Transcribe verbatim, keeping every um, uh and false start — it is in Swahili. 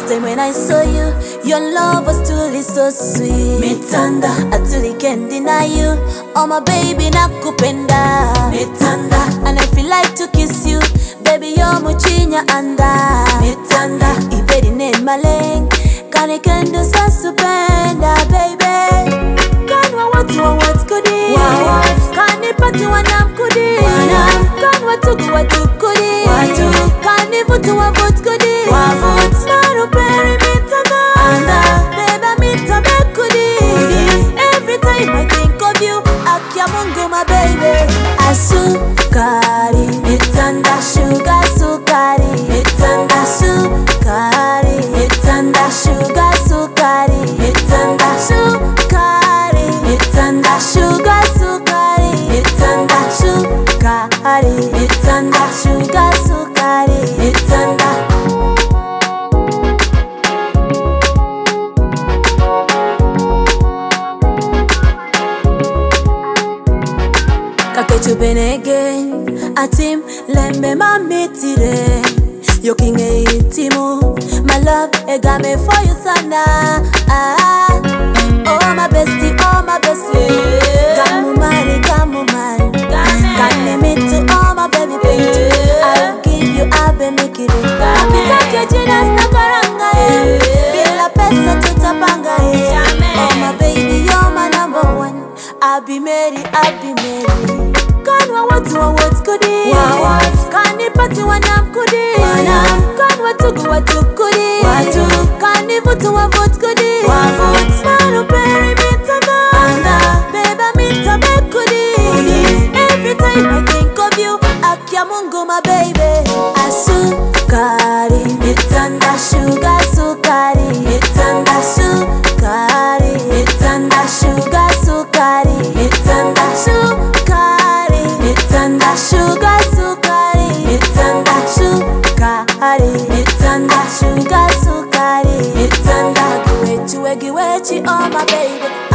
time when I saw you, your love was truly so sweet. Mitanda, I truly can't deny you. Oh my baby, nakupenda. Mitanda, and I feel like to kiss you. Baby, you're muchinya anda. Mitanda, ibedi ne maleng. Kani kendo sa supenda, baby. Kanwa watu wa watu kudi. Kani pati wanam kudi. Kanwa tuku watu kudi. Kani vutu wa vutu kudi. Maru peri mitanda. Beba mitabe kudi. Every time I think of you, akia mungu my baby. Asukari, mitanda sugar sukari. Mitanda sukari, mitanda sugar sukari. Mitanda sukari, mitanda sugar sukari. Mitanda sukari, mitanda sugar sukari. Mitanda. Kakechu benegen, atim lembe mamitire. Yo king e itimu, my love e game for you sana. Ah, oh my bestie, oh my bestie. Gamu mari, gamu mari. Gane me to all my baby baby. I'll give you abe mikiri. Kapita kejinas na karanga e. Bila pesa tutapanga e. Oh my baby, you're my number one. I'll be married, I'll be married. Kanwa watu wa watu kudi. Kani pati wanam kudi. Kanwa tuku watu kudi. Kani vutu wa vutu kudi. Maru peri mitanda. Beba mitabe kudi. Every time I think of you, akia mungu my baby. Asukari, mitanda sugar sukari. Mitanda sukari, mitanda sugar sukari. Mitanda sukari, mitanda sugar sukari. Mitanda sukari, mitanda sugar sukari. Mitanda giwechi we giwechi oh my baby.